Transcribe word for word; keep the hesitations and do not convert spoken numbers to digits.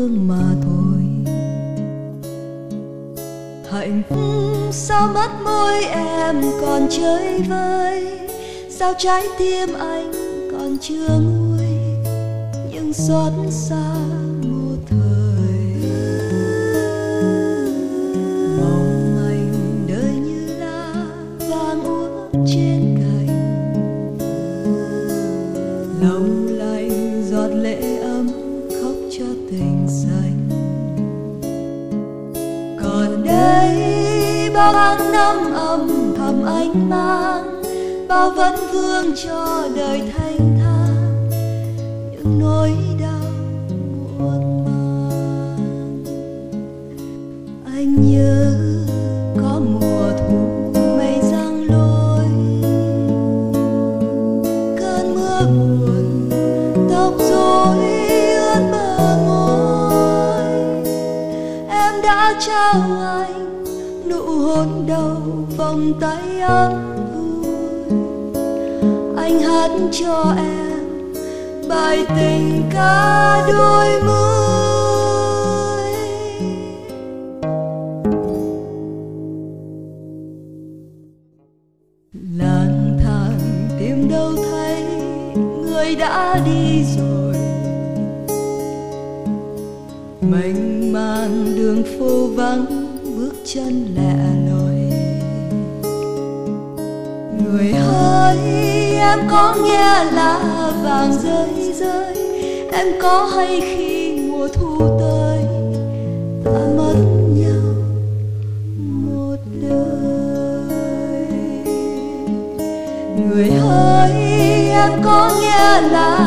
thương mà thôi. Hạnh phúc sao mắt môi em còn chơi vơi, sao trái tim anh còn chưa nguôi những xót xa một thời. Mong anh đời như lá vàng úa trên cành, lòng lạnh giọt lệ ấm khóc cho tình xanh. Còn đây bao tháng năm âm thầm anh mang, bao vấn vương cho đời thanh thang những nỗi đau muộn màng. Anh nhớ có mùa thu mây giăng lối, cơn mưa buồn tóc rối ướt bờ môi. Em đã trao anh nụ hôn đầu vòng tay ấm vui, anh hát cho em bài tình ca đôi mươi. Lang thang tìm đâu thấy người đã đi rồi, mênh mang đường phố vắng bước chân lẻ loi. Người hỡi em có nghe lá vàng rơi rơi, em có hay khi mùa thu tới ta mất nhau một đời. Người hỡi em có nghe lá